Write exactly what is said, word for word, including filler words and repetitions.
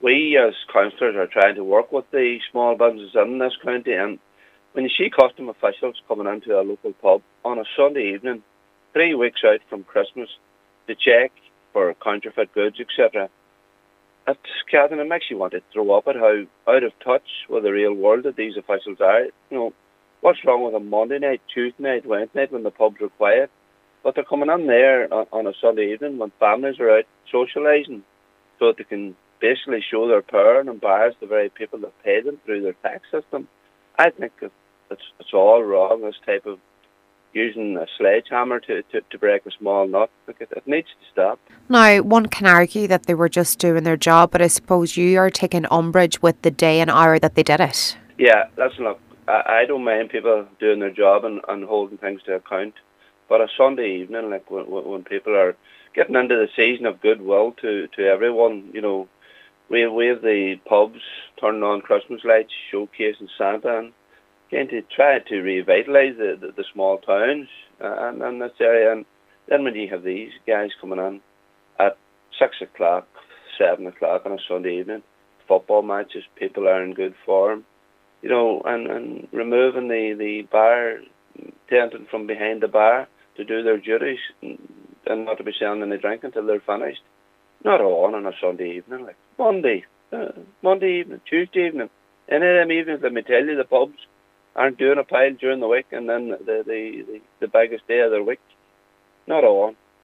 we as councillors are trying to work with the small businesses in this county, and when you see custom officials coming into a local pub on a Sunday evening, three weeks out from Christmas, to check for counterfeit goods, et cetera, it's, Catherine, it makes you want to throw up at how out of touch with the real world that these officials are. You know, what's wrong with a Monday night, Tuesday night, Wednesday night when the pubs are quiet? But they're coming in there on, on a Sunday evening when families are out socialising so that they can basically show their power and embarrass the very people that pay them through their tax system. I think it's, it's all wrong, this type of using a sledgehammer to, to, to break a small nut. It, it needs to stop. Now, one can argue that they were just doing their job, but I suppose you are taking umbrage with the day and hour that they did it. Yeah, listen, look, I, I don't mind people doing their job and, and holding things to account, but a Sunday evening, like when, when people are getting into the season of goodwill to, to everyone, you know, we, we have the pubs turning on Christmas lights, showcasing Santa, and going to try to revitalise the, the, the small towns uh, and, and this area. And then when you have these guys coming in at six o'clock, seven o'clock on a Sunday evening, football matches, people are in good form, you know, and, and removing the, the bar tenant from behind the bar to do their duties and, and not to be selling any drink until they're finished. Not on on a Sunday evening, like Monday, uh, Monday evening, Tuesday evening. Any of them evenings, let me tell you, the pubs aren't doing a pile during the week, and then the, the, the, the biggest day of their week. Not on.